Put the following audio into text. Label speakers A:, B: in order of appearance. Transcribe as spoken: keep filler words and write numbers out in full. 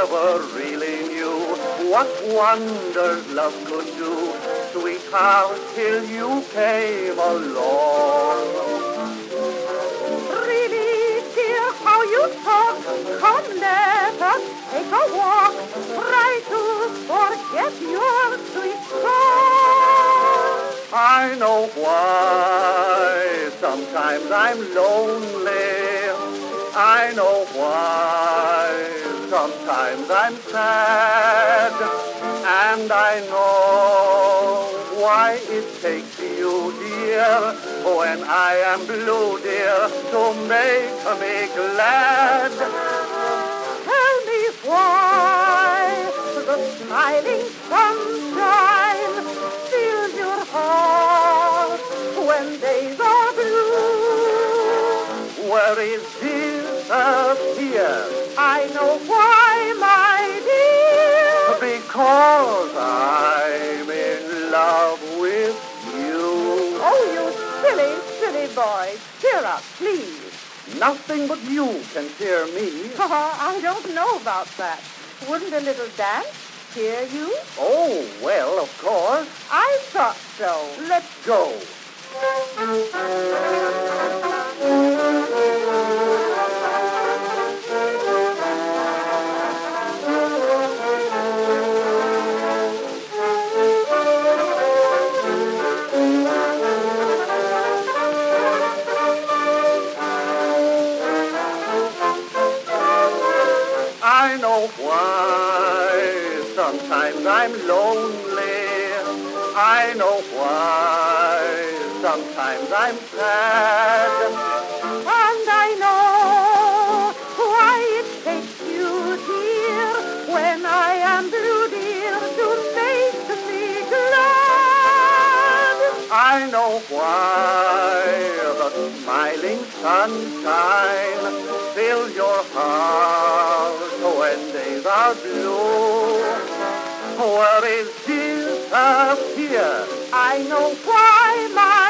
A: never really knew what wonders love could do, sweetheart, till you came along.
B: Really, dear, how you talk. Come, let us take a walk. Try to forget your sweet song.
A: I know why sometimes I'm lonely. I know why sometimes I'm sad. And I know why it takes you, dear, when I am blue, dear, to make me glad.
B: Tell me why the smiling sunshine fills your heart when days are blue.
A: Where is disappear?
B: I know why, my dear.
A: Because I'm in love with you.
B: Oh, you silly, silly boy. Cheer up, please.
A: Nothing but you can cheer me.
B: I don't know about that. Wouldn't a little dance cheer you?
A: Oh, well, of course.
B: I thought so.
A: Let's go. I know why sometimes I'm lonely. I know why sometimes I'm sad.
B: And I know why it takes you, dear, when I am blue, dear, to make me glad.
A: I know why the smiling sunshine fills your heart when days are blue. Where is disappear?
B: I know why, my